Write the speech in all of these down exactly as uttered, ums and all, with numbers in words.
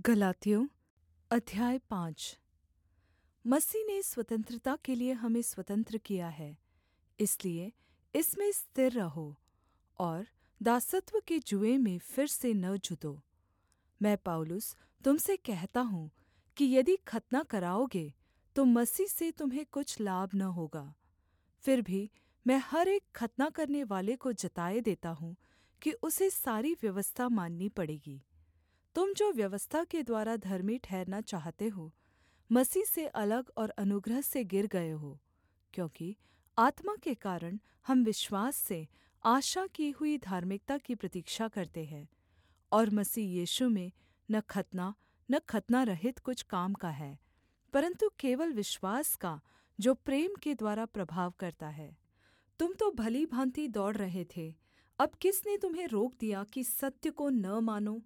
गलातियों अध्याय पाँच। मसीह ने स्वतंत्रता के लिए हमें स्वतंत्र किया है, इसलिए इसमें स्थिर रहो और दासत्व के जुए में फिर से न जुतो। मैं पौलुस तुमसे कहता हूँ कि यदि खतना कराओगे तो मसीह से तुम्हें कुछ लाभ न होगा। फिर भी मैं हर एक खतना करने वाले को जताए देता हूँ कि उसे सारी व्यवस्था माननी पड़ेगी। तुम जो व्यवस्था के द्वारा धर्मी ठहरना चाहते हो, मसीह से अलग और अनुग्रह से गिर गए हो, क्योंकि आत्मा के कारण हम विश्वास से आशा की हुई धार्मिकता की प्रतीक्षा करते हैं। और मसीह यीशु में न खतना न खतना रहित कुछ काम का है, परन्तु केवल विश्वास का, जो प्रेम के द्वारा प्रभाव करता है। तुम तो भली भाँति दौड़ रहे थे, अब किसने तुम्हें रोक दिया कि सत्य को न मानो?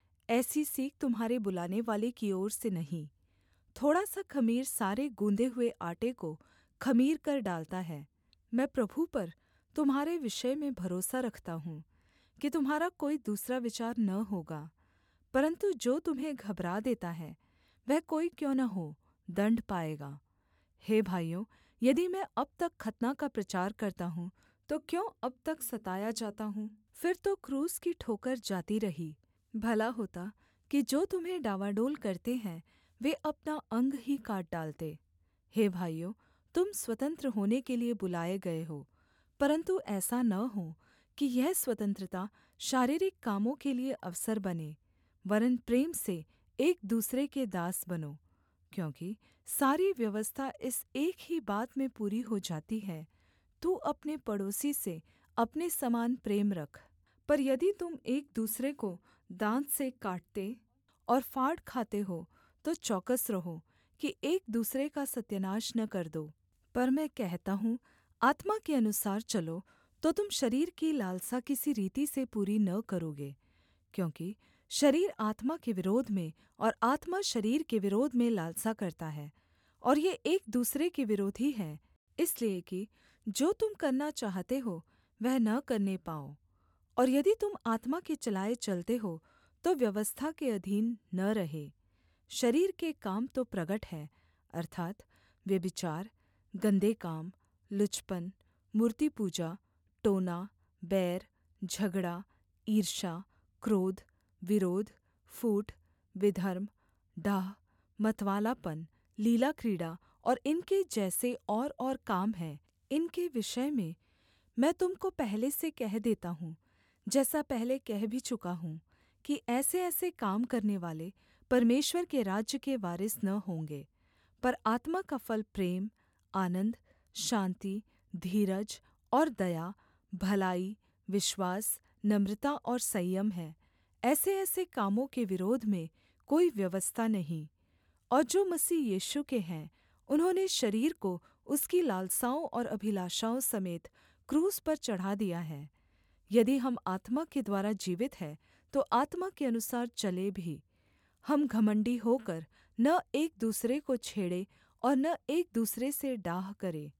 ऐसी सीख तुम्हारे बुलाने वाले की ओर से नहीं। थोड़ा सा ख़मीर सारे गूँधे हुए आटे को ख़मीर कर डालता है। मैं प्रभु पर तुम्हारे विषय में भरोसा रखता हूँ कि तुम्हारा कोई दूसरा विचार न होगा, परन्तु जो तुम्हें घबरा देता है वह कोई क्यों न हो, दण्ड पाएगा। हे भाइयों, यदि मैं अब तक खतना का प्रचार करता हूँ तो क्यों अब तक सताया जाता हूँ? फिर तो क्रूस की ठोकर जाती रही। भला होता कि जो तुम्हें डावाडोल करते हैं वे अपना अंग ही काट डालते। हे भाइयों, तुम स्वतंत्र होने के लिए बुलाए गए हो, परन्तु ऐसा न हो कि यह स्वतंत्रता शारीरिक कामों के लिए अवसर बने, वरन् प्रेम से एक दूसरे के दास बनो। क्योंकि सारी व्यवस्था इस एक ही बात में पूरी हो जाती है, तू अपने पड़ोसी से अपने समान प्रेम रख। पर यदि तुम एक दूसरे को दाँत से काटते और फाड़ खाते हो तो चौकस रहो कि एक दूसरे का सत्यानाश न कर दो। पर मैं कहता हूँ, आत्मा के अनुसार चलो तो तुम शरीर की लालसा किसी रीति से पूरी न करोगे। क्योंकि शरीर आत्मा के विरोध में और आत्मा शरीर के विरोध में लालसा करता है, और ये एक दूसरे के विरोधी हैं, इसलिए कि जो तुम करना चाहते हो वह न करने पाओ। और यदि तुम आत्मा के चलाए चलते हो तो व्यवस्था के अधीन न रहे। शरीर के काम तो प्रगट है, अर्थात् व्यभिचार, गंदे काम, लुचपन, मूर्ति पूजा, टोना, बैर, झगड़ा, ईर्ष्या, क्रोध, विरोध, फूट, विधर्म, डाह, मतवालापन, लीला क्रीड़ा और इनके जैसे और और काम हैं। इनके विषय में मैं तुम को पहले से कह देता हूँ, जैसा पहले कह भी चुका हूँ, कि ऐसे-ऐसे काम करने वाले परमेश्वर के राज्य के वारिस न होंगे। पर आत्मा का फल प्रेम, आनन्द, शान्ति, धीरज और दया, भलाई, विश्वास, नम्रता और संयम है। ऐसे-ऐसे कामों के विरोध में कोई व्यवस्था नहीं। और जो मसीह यीशु के हैं, उन्होंने शरीर को उसकी लालसाओं और अभिलाषाओं समेत क्रूस पर चढ़ा दिया है। यदि हम आत्मा के द्वारा जीवित हैं तो आत्मा के अनुसार चले भी। हम घमण्डी होकर न एक दूसरे को छेड़े और न एक दूसरे से डाह करें।